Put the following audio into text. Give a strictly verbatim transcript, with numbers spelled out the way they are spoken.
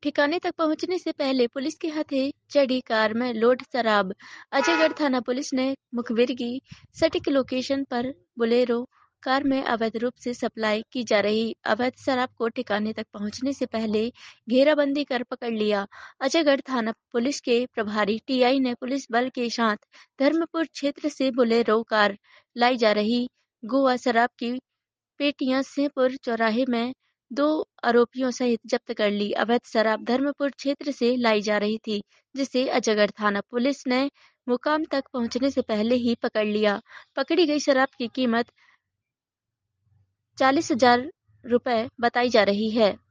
ठिकाने तक पहुंचने से पहले पुलिस के हथे चढ़ी कार में लोड शराब। अजयगढ़ थाना पुलिस ने मुखबिर की सटीक लोकेशन पर बोलेरो कार में अवैध रूप से सप्लाई की जा रही अवैध शराब को ठिकाने तक पहुंचने से पहले घेराबंदी कर पकड़ लिया। अजयगढ़ थाना पुलिस के प्रभारी टीआई ने पुलिस बल के साथ धर्मपुर क्षेत्र से बोलेरो कार लाई जा रही गोवा शराब की पेटियां सिंहपुर चौराहे में दो आरोपियों सहित जब्त कर ली। अवैध शराब धर्मपुर क्षेत्र से लाई जा रही थी, जिसे अजयगढ़ थाना पुलिस ने मुकाम तक पहुंचने से पहले ही पकड़ लिया। पकड़ी गई शराब की कीमत चालीस हजार रुपए बताई जा रही है।